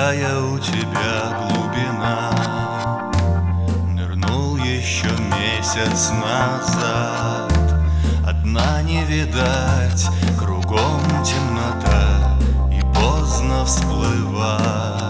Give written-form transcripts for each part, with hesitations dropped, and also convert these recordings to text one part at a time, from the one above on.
Какая у тебя глубина, нырнул еще месяц назад. Одна не видать, кругом темнота, и поздно всплывать.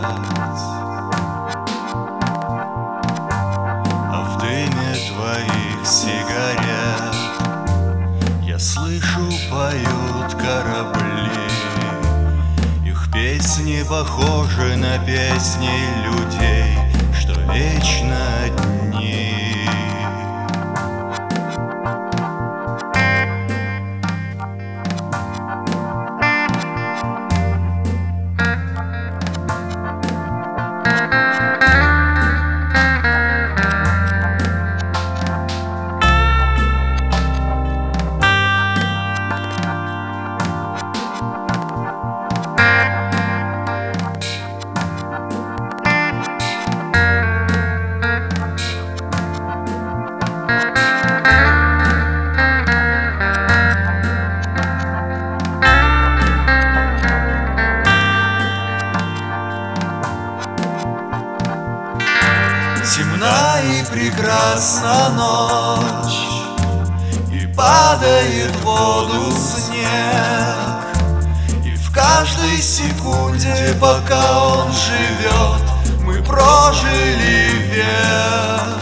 А в дыме твоих сигарет я слышу, поют корабли. Их песни похожи на песни людей, что вечно одни. Темна и прекрасна ночь, и падает в воду снег. И в каждой секунде, пока он живет, мы прожили век.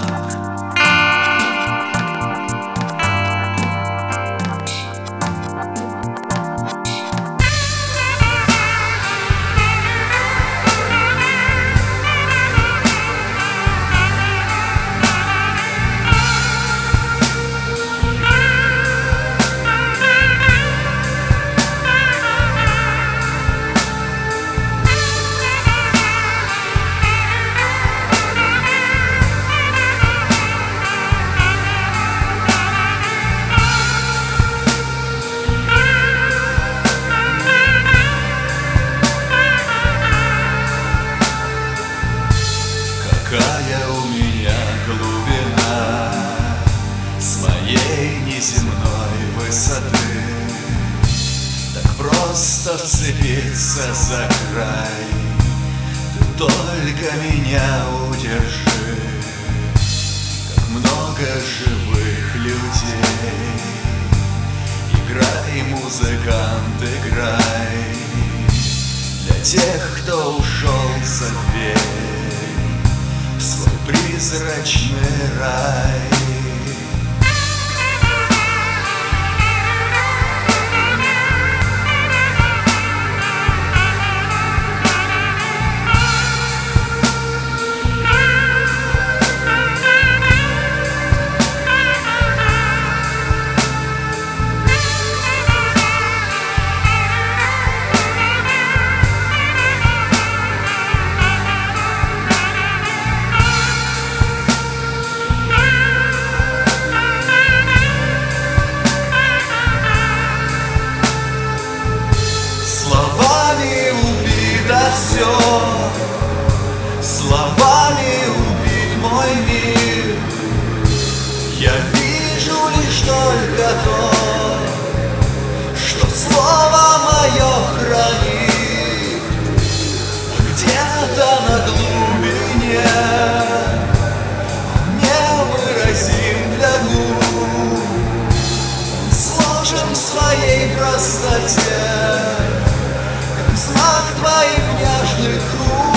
Какая у меня глубина с моей неземной высоты. Так просто вцепиться за край, ты только меня удержи. Как много живых людей, играй, музыкант, играй. Для тех, кто ушел за дверь в свой призрачный рай. Все словами убить мой мир. Я вижу лишь только то, что слово мое хранит. Где-то на глубине невыразим для губ, сложен в своей простоте, как знак твоих нежных рук.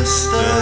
место